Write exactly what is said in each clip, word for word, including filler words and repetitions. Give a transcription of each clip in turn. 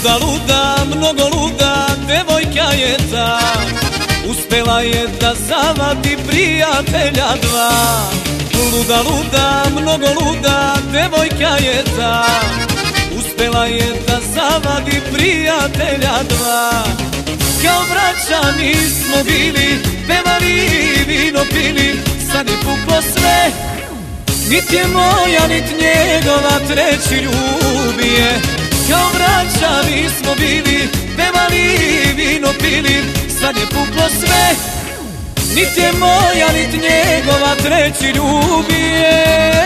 Luda, luda, mnogo luda, devojka je ta. Uspela je da zavadi prijatelja dva. Luda, luda, mnogo luda, devojka je ta. Uspela je da zavadi prijatelja dva. Kao braća mi smo bili, pevali, vino pili, sad je puklo sve. Nit je moja, nit njegova, treći ljubi je. Kao braća mi smo bili, pevali, vino pili, sad je puklo sve. Nit je moja, nit njegova, treći ljubi je.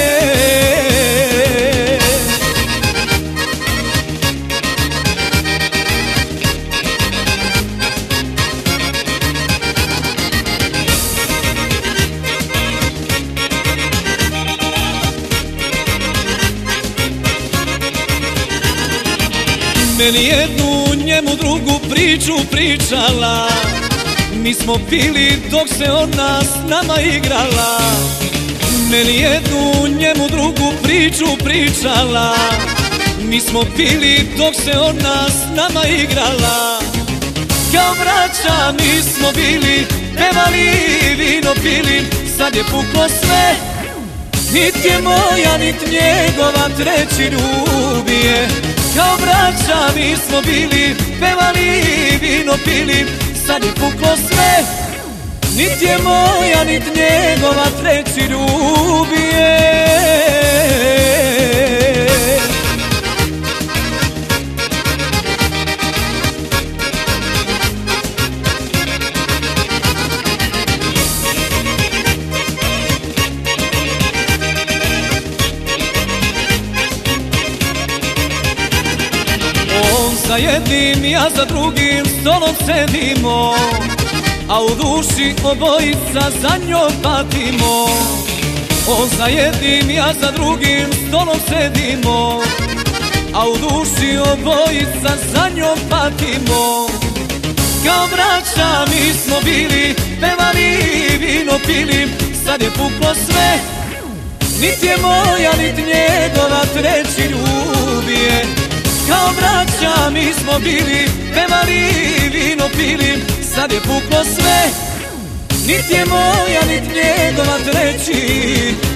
Meni jednu, njemu drugu priču pričala. Mi smo pili dok se ona s nama igrala. Meni jednu, njemu drugu priču pričala. Mi smo pili dok se ona s nama igrala. Kao braća mi smo bili, pevali, vino pili, sad je puklo sve. Nit je moja, nit njegova, treći ljubi je. Kao braća mi smo bili, pevali, vino pili, sad je puklo sve. Nit je moja, nit njegova, treći ljubi je. Za jednim, ja za drugim stolom sedimo, a u duši obojica za njom patimo. On za jednim, ja za drugim stolom sedimo, a u duši obojica za njom patimo. Kao braća mi smo bili, pevali, vino pili, sad je puklo sve. Nit je moja, nit njegova, treći ljubi je. Kao braća mi smo bili, pevali, vino pili, sad je puklo sve. Nit je moja, nit njegova, treći